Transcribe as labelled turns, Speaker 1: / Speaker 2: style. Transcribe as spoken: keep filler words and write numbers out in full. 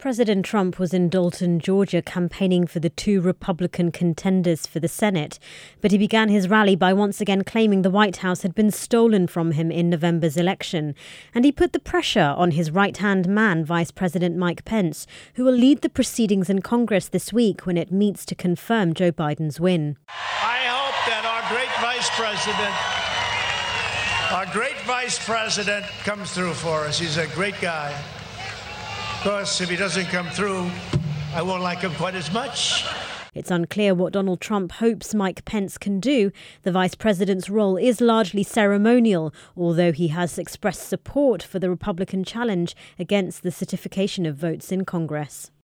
Speaker 1: President Trump was in Dalton, Georgia, campaigning for the two Republican contenders for the Senate, but he began his rally by once again claiming the White House had been stolen from him in November's election. And he put the pressure on his right-hand man, Vice President Mike Pence, who will lead the proceedings in Congress this week when it meets to confirm Joe Biden's win.
Speaker 2: I hope that our great Vice President, our great Vice President comes through for us. He's a great guy. Of course, if he doesn't come through, I won't like him quite as much.
Speaker 1: It's unclear what Donald Trump hopes Mike Pence can do. The vice president's role is largely ceremonial, although he has expressed support for the Republican challenge against the certification of votes in Congress.